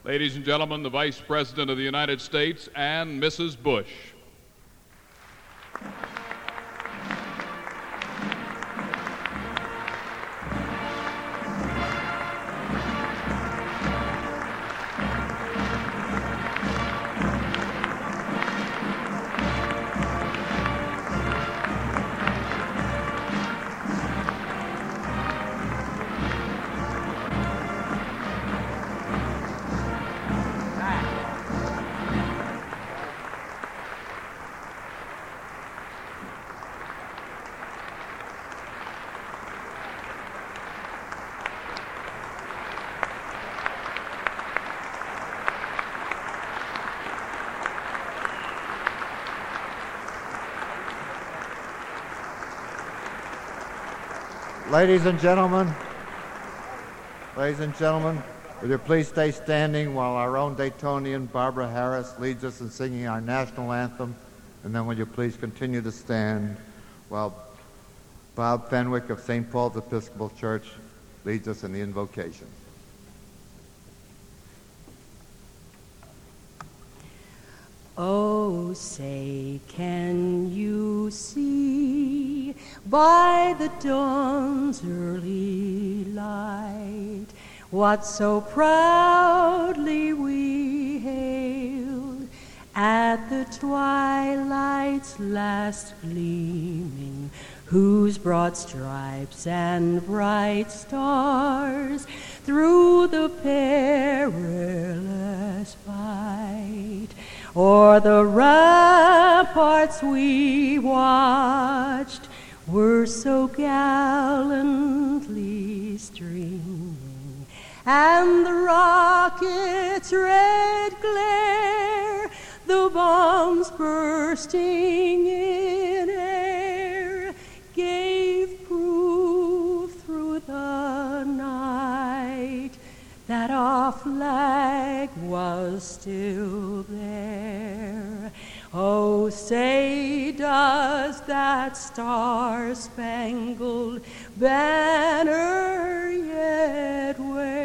Ladies and gentlemen, the Vice President of the United States and Mrs. Bush. Ladies and gentlemen, will you please stay standing while our own Daytonian, Barbara Harris, leads us in singing our national anthem, and then will you please continue to stand while Bob Fenwick of St. Paul's Episcopal Church leads us in the invocation. Oh, say, can you see by the dawn's early light what so proudly we hailed at the twilight's last gleaming, whose broad stripes and bright stars through the perilous fight o'er the ramparts we watched were so gallantly streaming, and the rocket's red glare, the bombs bursting in air, gave proof through the night that our flag was still there. Oh, say, does that star-spangled banner yet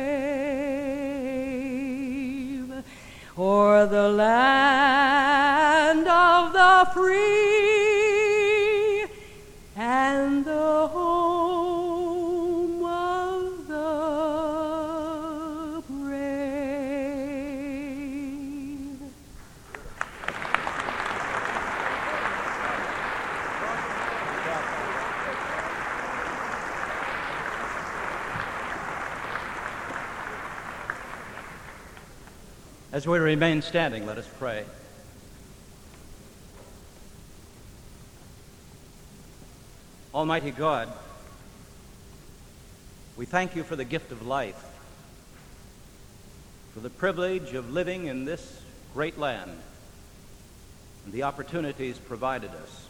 wave o'er the land of the free and the home of the brave? As we remain standing, let us pray. Almighty God, we thank you for the gift of life, for the privilege of living in this great land, and the opportunities provided us.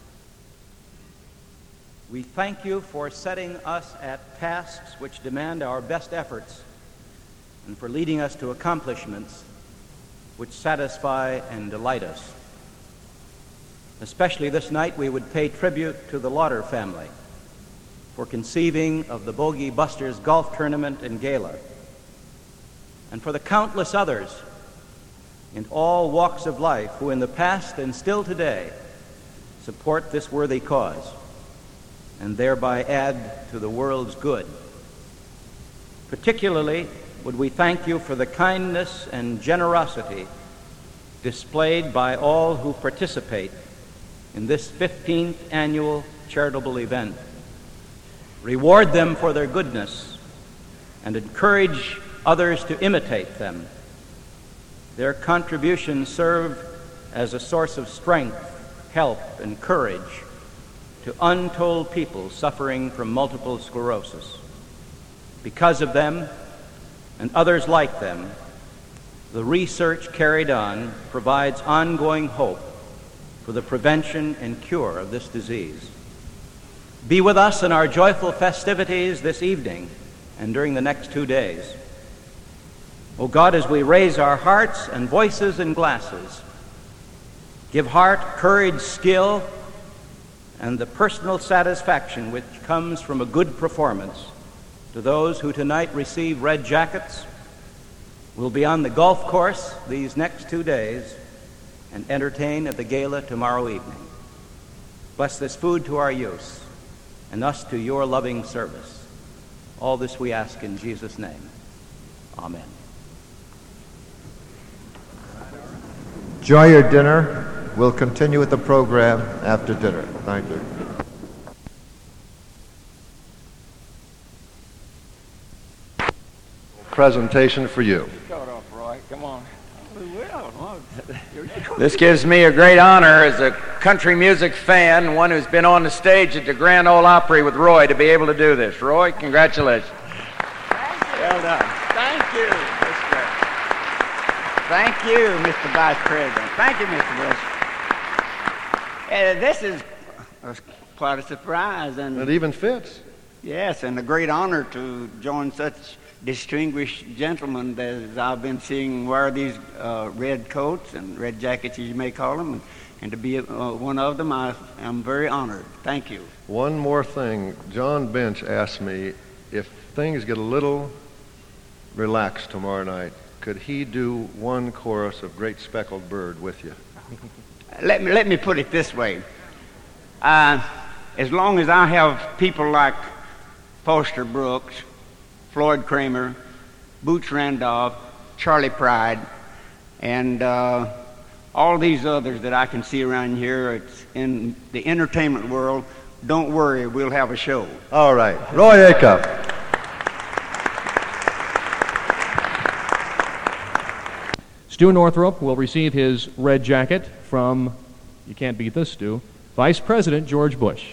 We thank you for setting us at tasks which demand our best efforts, and for leading us to accomplishments which satisfy and delight us. Especially this night, we would pay tribute to the Lauder family for conceiving of the Bogey Busters Golf Tournament and Gala, and for the countless others in all walks of life who in the past and still today support this worthy cause and thereby add to the world's good. Particularly would we thank you for the kindness and generosity displayed by all who participate in this 15th annual charitable event. Reward them for their goodness and encourage others to imitate them. Their contributions serve as a source of strength, help, and courage to untold people suffering from multiple sclerosis. Because of them, and others like them, the research carried on provides ongoing hope for the prevention and cure of this disease. Be with us in our joyful festivities this evening and during the next 2 days. O God, as we raise our hearts and voices and glasses, give heart, courage, skill, and the personal satisfaction which comes from a good performance to those who tonight receive red jackets. We'll be on the golf course these next 2 days and entertain at the gala tomorrow evening. Bless this food to our use and us to your loving service. All this we ask in Jesus' name. Amen. Enjoy your dinner. We'll continue with the program after dinner. Thank you. Presentation for you. Shut up, Roy. Come on. This gives me a great honor as a country music fan, one who's been on the stage at the Grand Ole Opry with Roy, to be able to do this. Roy, congratulations. Well done. Thank you. That's great. Thank you, Mr. Vice President. Thank you, Mr. Bush. This is quite a surprise. And It even fits. yes, and a great honor to join such distinguished gentlemen as I've been seeing wear these red coats and red jackets, as you may call them, and to be one of them, I am very honored. Thank you. One more thing. John Bench asked me if things get a little relaxed tomorrow night, could he do one chorus of Great Speckled Bird with you? Let me put it this way. As long as I have people like Foster Brooks, Floyd Kramer, Boots Randolph, Charlie Pride, and all these others that I can see around here, it's in the entertainment world, don't worry, we'll have a show. All right. Roy Acuff. Stu Northrup will receive his red jacket from, you can't beat this, Stu, Vice President George Bush.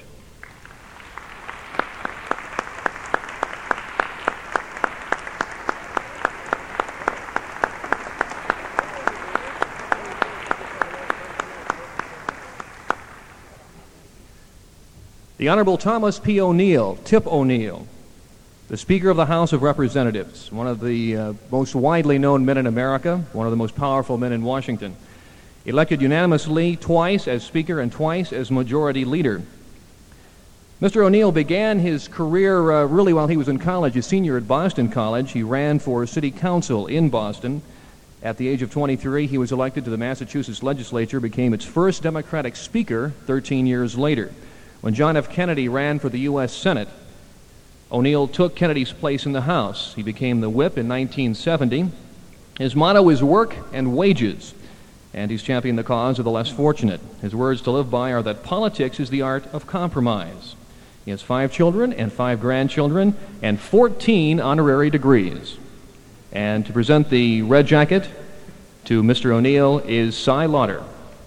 The Honorable Thomas P. O'Neill, Tip O'Neill, the Speaker of the House of Representatives, one of the most widely known men in America, one of the most powerful men in Washington, elected unanimously twice as Speaker and twice as Majority Leader. Mr. O'Neill began his career really while he was in college, a senior at Boston College. He ran for City Council in Boston. At the age of 23, he was elected to the Massachusetts legislature, became its first Democratic Speaker 13 years later. When John F. Kennedy ran for the U.S. Senate, O'Neill took Kennedy's place in the House. He became the whip in 1970. His motto is work and wages, and he's championed the cause of the less fortunate. His words to live by are that politics is the art of compromise. He has 5 children and 5 grandchildren and 14 honorary degrees. And to present the red jacket to Mr. O'Neill is Cy Lauder.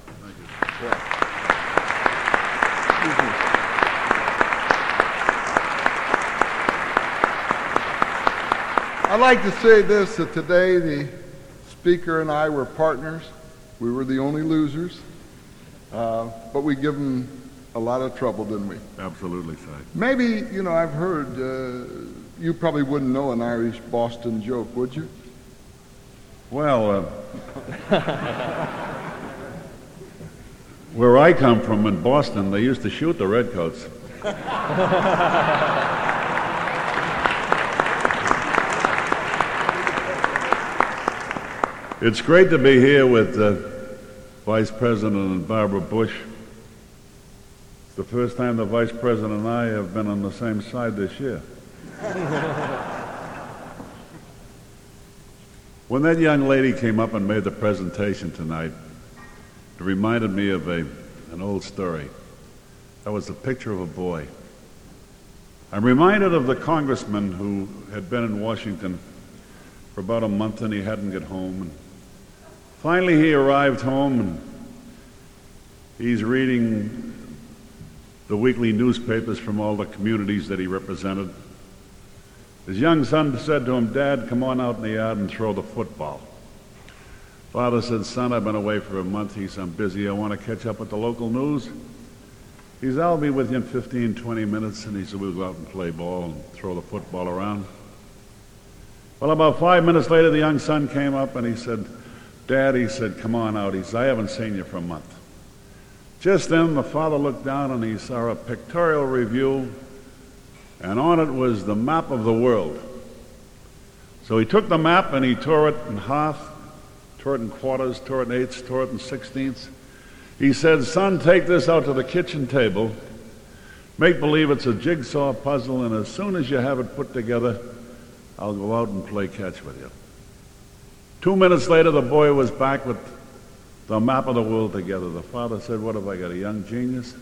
I'd like to say this, that today the Speaker and I were partners. We were the only losers, but we give him a lot of trouble, didn't we? Absolutely, Si. Maybe, I've heard, you probably wouldn't know an Irish Boston joke, would you? Well, where I come from in Boston, they used to shoot the redcoats. It's great to be here with Vice President and Barbara Bush. It's the first time the Vice President and I have been on the same side this year. When that young lady came up and made the presentation tonight, it reminded me of an old story. That was a picture of a boy. I'm reminded of the congressman who had been in Washington for about a month and he hadn't got home. And finally he arrived home and he's reading the weekly newspapers from all the communities that he represented. His young son said to him, "Dad, come on out in the yard and throw the football." Father said, "Son, I've been away for a month." He said, "I'm busy. I want to catch up with the local news." He said, "I'll be with you in 15, 20 minutes. And he said, "We'll go out and play ball and throw the football around." Well, about 5 minutes later, the young son came up and he said, "Dad," he said, "come on out." He said, "I haven't seen you for a month." Just then, the father looked down and he saw a pictorial review, and on it was the map of the world. So he took the map and he tore it in half, tore it in quarters, tore it in eighths, tore it in sixteenths. He said, son, take this out to the kitchen table, make believe it's a jigsaw puzzle, and as soon as you have it put together, I'll go out and play catch with you. 2 minutes later, the boy was back with the map of the world together. The father said, what have I got, a young genius?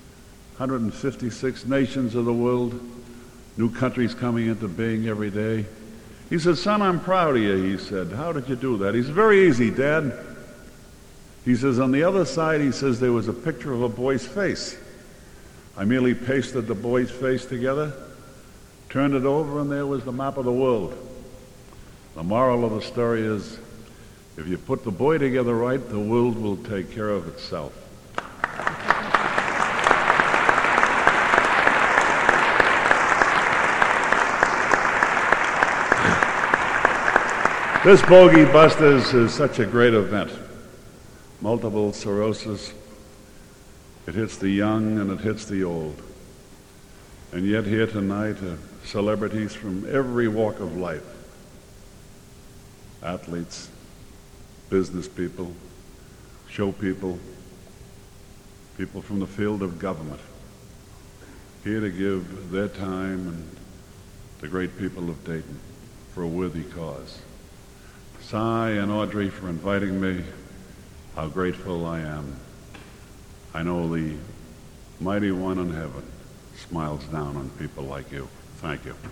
156 nations of the world, new countries coming into being every day. He said, son, I'm proud of you, he said. How did you do that? He said, very easy, Dad. He says, on the other side, he says, there was a picture of a boy's face. I merely pasted the boy's face together, turned it over, and there was the map of the world. The moral of the story is, if you put the boy together right, the world will take care of itself. This Bogey Busters is such a great event. Multiple sclerosis. It hits the young and it hits the old. And yet here tonight are celebrities from every walk of life. Athletes, business people, show people, people from the field of government, here to give their time and the great people of Dayton for a worthy cause. Cy and Audrey for inviting me. How grateful I am. I know the mighty one in heaven smiles down on people like you. Thank you.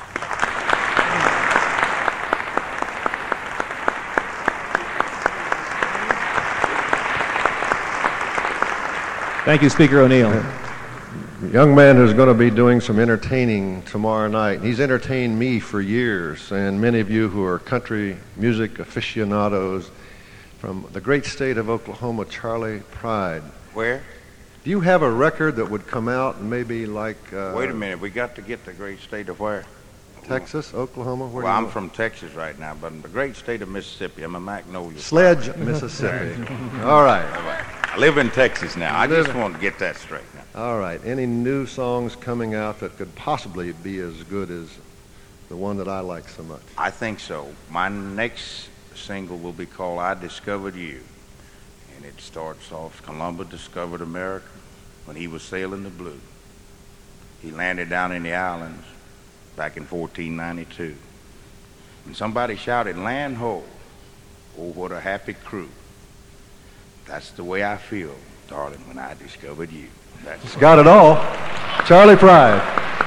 Thank you, Speaker O'Neill. A young man who's going to be doing some entertaining tomorrow night. He's entertained me for years, and many of you who are country music aficionados, from the great state of Oklahoma, Charlie Pride. Where? Do you have a record that would come out maybe like... Wait a minute, we got to get the great state of where? Texas, Oklahoma? Where well, do you I'm live? from Texas right now, but in the great state of Mississippi. I'm a Magnolia. Sledge, Mississippi. All right. I live in Texas now. I just want to get that straight now. All right. Any new songs coming out that could possibly be as good as the one that I like so much? I think so. My next single will be called I Discovered You. And it starts off, Columbus discovered America when he was sailing the blue. He landed down in the islands back in 1492. And somebody shouted, land ho! Oh, what a happy crew. That's the way I feel, darling, when I discovered you. It's got it all. Charlie Pride.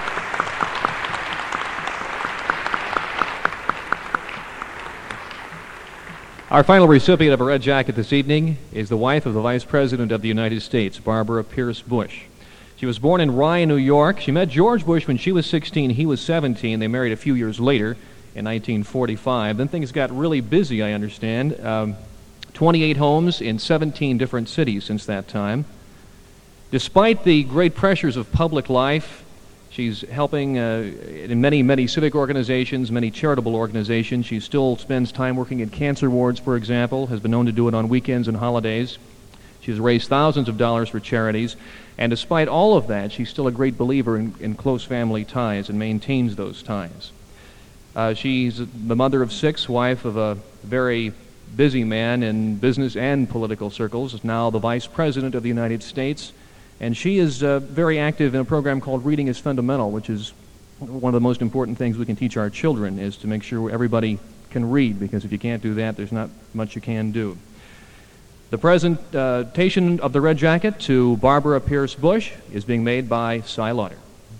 Our final recipient of a red jacket this evening is the wife of the Vice President of the United States, Barbara Pierce Bush. She was born in Rye, New York. She met George Bush when she was 16. He was 17. They married a few years later in 1945. Then things got really busy, I understand. 28 homes in 17 different cities since that time. Despite the great pressures of public life, she's helping in many civic organizations, many charitable organizations. She still spends time working at cancer wards, for example, has been known to do it on weekends and holidays. She has raised thousands of dollars for charities. And despite all of that, she's still a great believer in close family ties and maintains those ties. She's the mother of 6, wife of a very busy man in business and political circles, is now the Vice President of the United States. And she is very active in a program called Reading is Fundamental, which is one of the most important things we can teach our children, is to make sure everybody can read, because if you can't do that, there's not much you can do. The presentation of the red jacket to Barbara Pierce Bush is being made by Cy Lauder.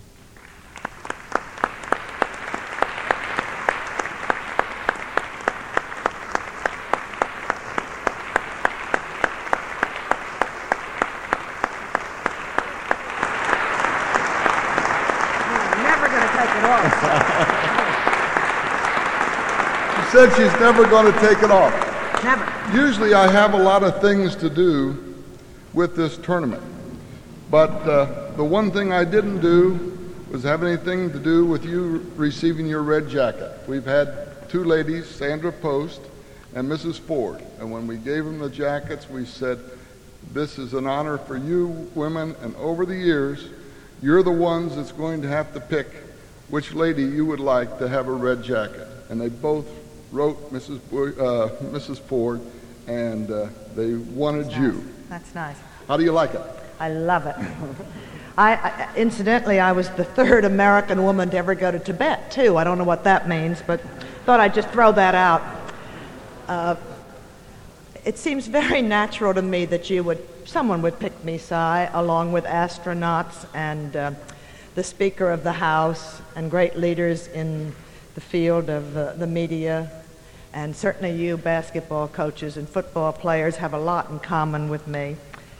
Said she's never going to take it off. Never. Usually I have a lot of things to do with this tournament. But the one thing I didn't do was have anything to do with you receiving your red jacket. We've had 2 ladies, Sandra Post and Mrs. Ford. And when we gave them the jackets, we said, this is an honor for you women. And over the years, you're the ones that's going to have to pick which lady you would like to have a red jacket. and they both wrote Mrs. Ford, and they wanted you. That's nice. How do you like it? I love it. Incidentally, I was the third American woman to ever go to Tibet, too. I don't know what that means, but thought I'd just throw that out. It seems very natural to me that someone would pick me, Cy, along with astronauts and the Speaker of the House and great leaders in the field of the media. And certainly you basketball coaches and football players have a lot in common with me.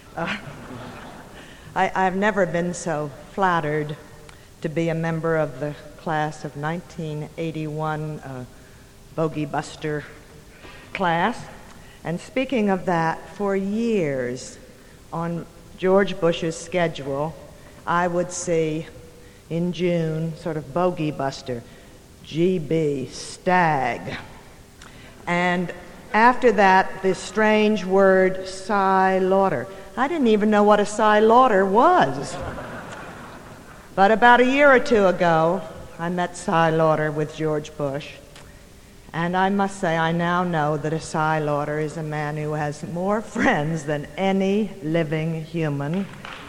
I've never been so flattered to be a member of the class of 1981 Bogey Buster class. And speaking of that, for years on George Bush's schedule, I would see in June sort of Bogey Buster, GB, Stag. And after that, this strange word, Cy Lauder. I didn't even know what a Cy Lauder was. But about a year or two ago, I met Cy Lauder with George Bush. And I must say, I now know that a Cy Lauder is a man who has more friends than any living human.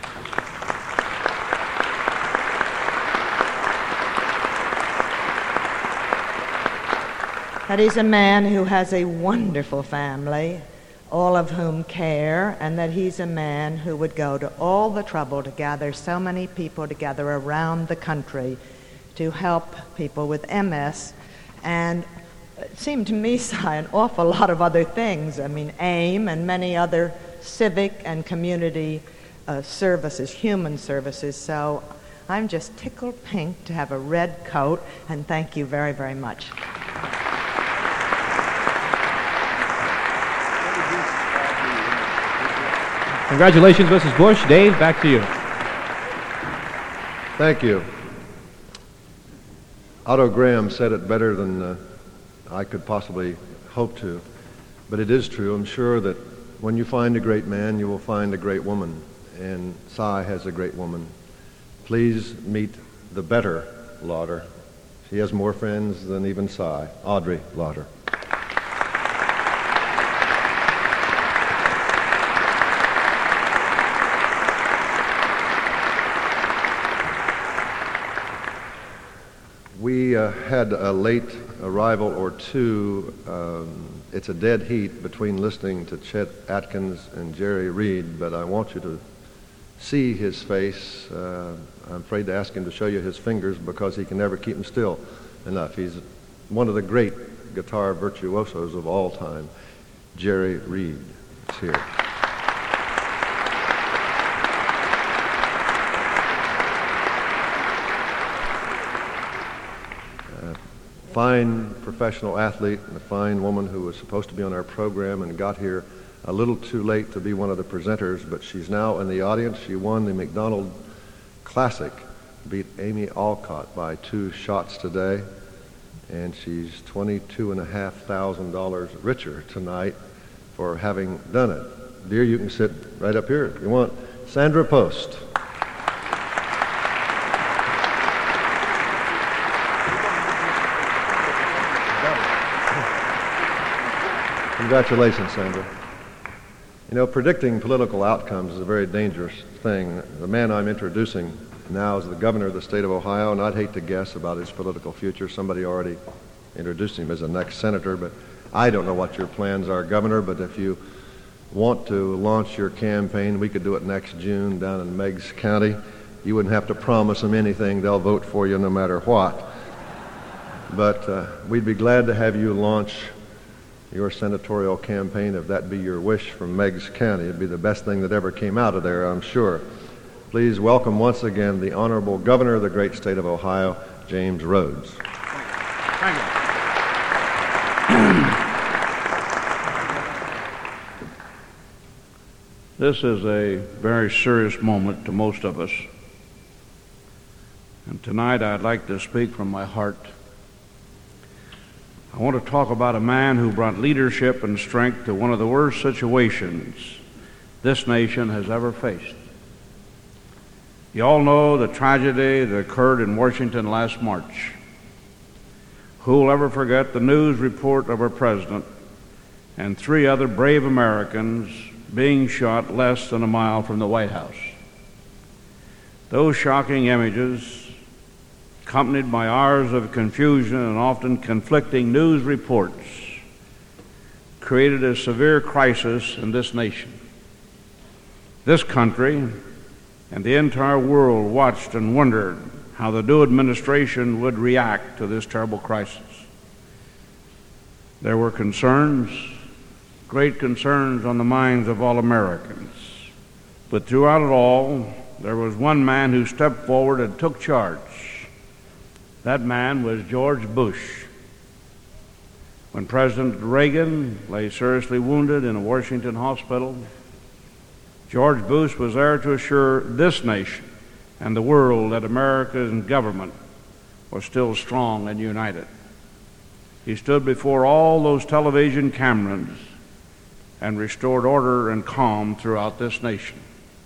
That he's a man who has a wonderful family, all of whom care, and that he's a man who would go to all the trouble to gather so many people together around the country to help people with MS. And it seemed to me, Cy, an awful lot of other things. I mean, AIM and many other civic and community services, human services. So I'm just tickled pink to have a red coat, and thank you very, very much. Congratulations, Mrs. Bush. Dave, back to you. Thank you. Otto Graham said it better than I could possibly hope to, but it is true. I'm sure that when you find a great man, you will find a great woman, and Cy has a great woman. Please meet the better Lauder. She has more friends than even Cy, Audrey Lauder. We had a late arrival or two. It's a dead heat between listening to Chet Atkins and Jerry Reed, but I want you to see his face. I'm afraid to ask him to show you his fingers because he can never keep them still enough. He's one of the great guitar virtuosos of all time. Jerry Reed is here. Fine professional athlete and a fine woman who was supposed to be on our program and got here a little too late to be one of the presenters, but she's now in the audience. She won the McDonald Classic, beat Amy Alcott by 2 shots today, and she's $22,500 richer tonight for having done it. Dear, you can sit right up here if you want. Sandra Post. Congratulations, Sandra. You know, predicting political outcomes is a very dangerous thing. The man I'm introducing now is the governor of the state of Ohio, and I'd hate to guess about his political future. Somebody already introduced him as the next senator, but I don't know what your plans are, Governor, but if you want to launch your campaign, we could do it next June down in Meigs County. You wouldn't have to promise them anything. They'll vote for you no matter what. But we'd be glad to have you launch your senatorial campaign, if that be your wish, from Meigs County. It'd be the best thing that ever came out of there, I'm sure. Please welcome once again the Honorable Governor of the great state of Ohio, James Rhodes. Thank you. This is a very serious moment to most of us. And tonight I'd like to speak from my heart. I want to talk about a man who brought leadership and strength to one of the worst situations this nation has ever faced. You all know the tragedy that occurred in Washington last March. Who will ever forget the news report of our president and 3 other brave Americans being shot less than a mile from the White House? Those shocking images, accompanied by hours of confusion and often conflicting news reports, created a severe crisis in this nation. This country and the entire world watched and wondered how the new administration would react to this terrible crisis. There were concerns, great concerns on the minds of all Americans. But throughout it all, there was one man who stepped forward and took charge. That man was George Bush. When President Reagan lay seriously wounded in a Washington hospital, George Bush was there to assure this nation and the world that America's government was still strong and united. He stood before all those television cameras and restored order and calm throughout this nation.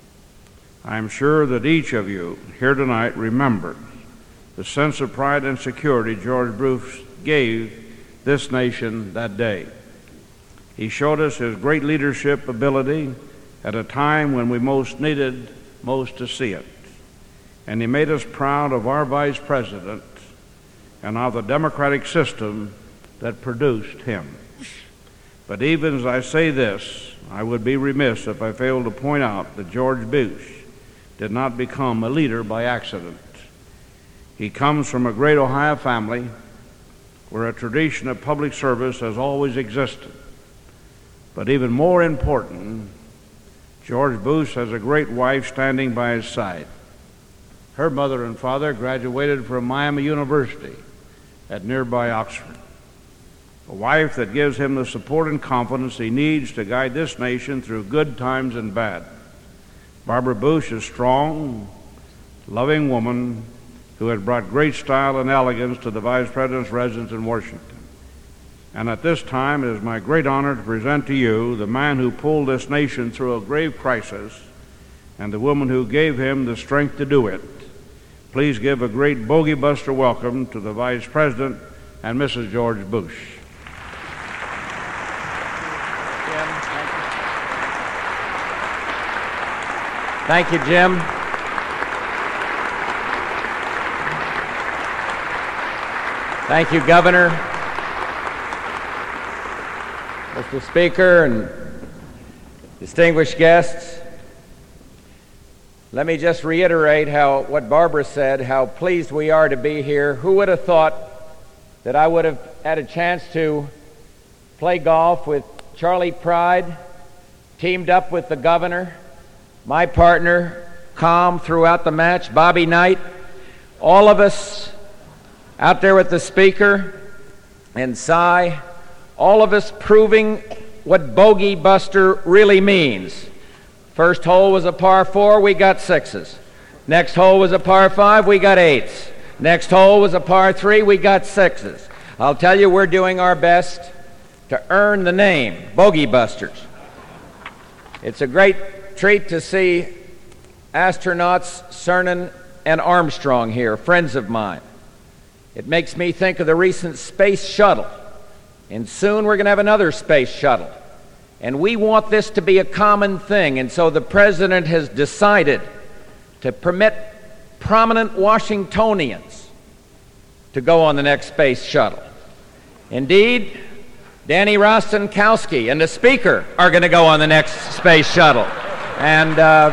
I am sure that each of you here tonight remember the sense of pride and security George Bush gave this nation that day. He showed us his great leadership ability at a time when we most needed most to see it. And he made us proud of our vice president and of the democratic system that produced him. But even as I say this, I would be remiss if I failed to point out that George Bush did not become a leader by accident. He comes from a great Ohio family where a tradition of public service has always existed. But even more important, George Bush has a great wife standing by his side. Her mother and father graduated from Miami University at nearby Oxford. A wife that gives him the support and confidence he needs to guide this nation through good times and bad. Barbara Bush is a strong, loving woman who has brought great style and elegance to the Vice President's residence in Washington. And at this time, it is my great honor to present to you the man who pulled this nation through a grave crisis and the woman who gave him the strength to do it. Please give a great bogey buster welcome to the Vice President and Mrs. George Bush. Thank you, Jim. Thank you, Governor, Mr. Speaker, and distinguished guests. Let me just reiterate what Barbara said, how pleased we are to be here. Who would have thought that I would have had a chance to play golf with Charlie Pride, teamed up with the governor, my partner, calm throughout the match, Bobby Knight, all of us out there with the speaker and Cy, all of us proving what bogey buster really means. First hole was a par 4, we got 6s. Next hole was a par 5, we got 8s. Next hole was a par 3, we got 6s. I'll tell you, we're doing our best to earn the name, Bogey Busters. It's a great treat to see astronauts Cernan and Armstrong here, friends of mine. It makes me think of the recent space shuttle. And soon we're going to have another space shuttle. And we want this to be a common thing. And so the President has decided to permit prominent Washingtonians to go on the next space shuttle. Indeed, Danny Rostenkowski and the Speaker are going to go on the next space shuttle. And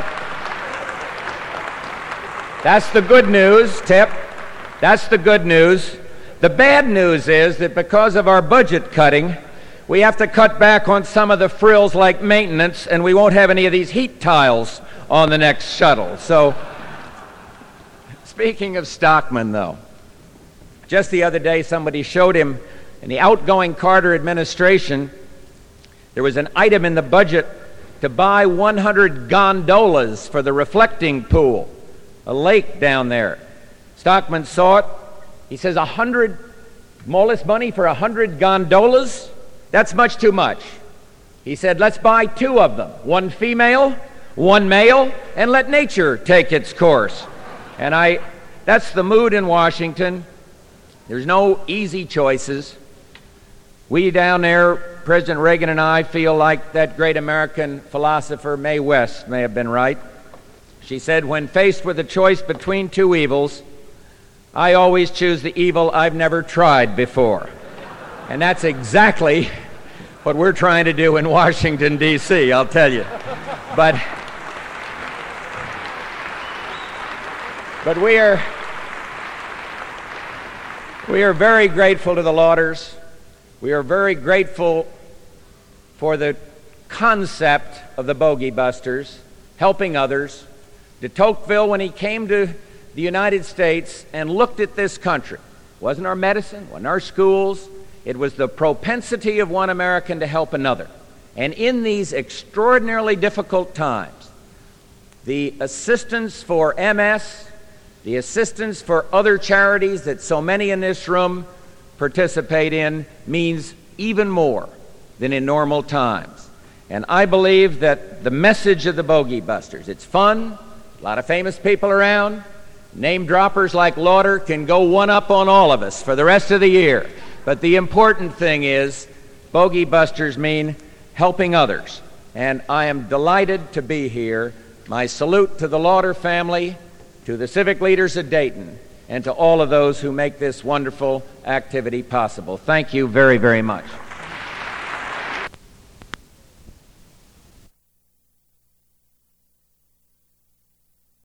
that's the good news, Tip. That's the good news. The bad news is that because of our budget cutting, we have to cut back on some of the frills like maintenance, and we won't have any of these heat tiles on the next shuttle. So, speaking of Stockman, though, just the other day somebody showed him in the outgoing Carter administration, there was an item in the budget to buy 100 gondolas for the reflecting pool, a lake down there. Stockman saw it. He says, 100, all this money for 100 gondolas? That's much too much. He said, let's buy 2 of them, one female, one male, and let nature take its course. And that's the mood in Washington. There's no easy choices. We down there, President Reagan and I, feel like that great American philosopher Mae West may have been right. She said, when faced with a choice between two evils, I always choose the evil I've never tried before. And that's exactly what we're trying to do in Washington, D.C., I'll tell you. But we are very grateful to the Lauders. We are very grateful for the concept of the Bogey Busters, helping others. De Tocqueville, when he came to the United States and looked at this country, wasn't our medicine, wasn't our schools, it was the propensity of one American to help another. And in these extraordinarily difficult times, the assistance for MS, the assistance for other charities that so many in this room participate in means even more than in normal times. And I believe that the message of the Bogey Busters, it's fun, a lot of famous people around, name droppers like Lauder can go one up on all of us for the rest of the year. But the important thing is Bogey Busters mean helping others. And I am delighted to be here. My salute to the Lauder family, to the civic leaders of Dayton, and to all of those who make this wonderful activity possible. Thank you very, very much.